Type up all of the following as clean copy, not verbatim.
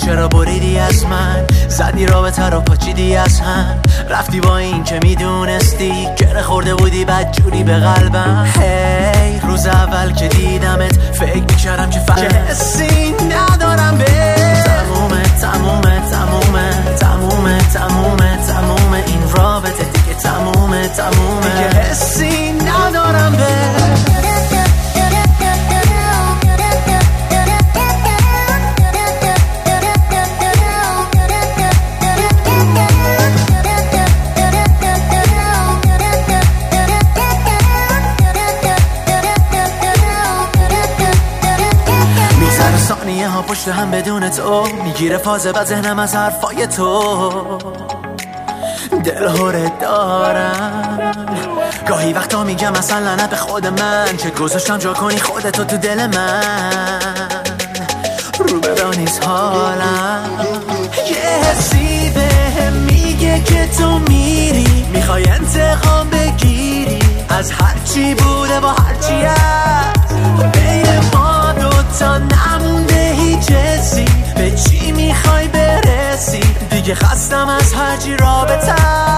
چرا بریدی از من، زدی رابطه رو پاچیدی از هم، رفتی با این که میدونستی گره خورده بودی بدجوری به قلبم. هی روز اول که دیدمت فکر میکردم که چه حسی ندارم به تمومه تمومه تمومه تمومه تمومه تمومه این رابطه دیگه تمومه تمومه دیگه حسی ندارم به ثانیه ها پشت هم بدون تو میگیره فازه و ذهنم از حرفای تو دلهوره دارم. گاهی وقتا میگم اصلا لعنت به خود من که گذاشتم جا کنی خودتو تو دل من. رو بدا نیست حالم، یه حسی بهم میگه که تو میری، میخوای انتقام بگیری از هرچی بوده با هرچی هست. بین ما دوتا نمونده هیچ حسی، به چی میخوای برسی؟ دیگه خستم از هرچی رابطه.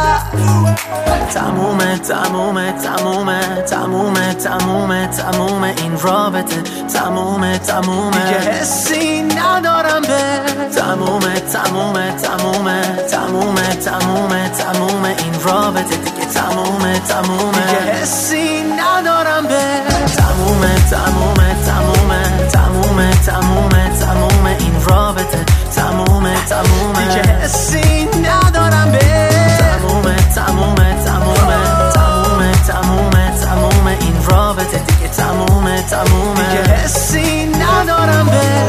تمومه تمومه تمومه تمومه تمومه تمومه این رابطه. تمومه تمومه دیگه حسی ندارم به تمومه تمومه تمومه تمومه تمومه تمومه این رابطه دیگه تمومه تمومه دیگه حسی ندارم به تمومه تمومه تمومه تمومه تمومه تمومه این رابطه. تمومه تمومه دیگه حسی ندارم به تمومه تمومه تمومه تمومه تمومه تمومه این رابطه دیگه تمومه تمومه دیگه حسی ندارم به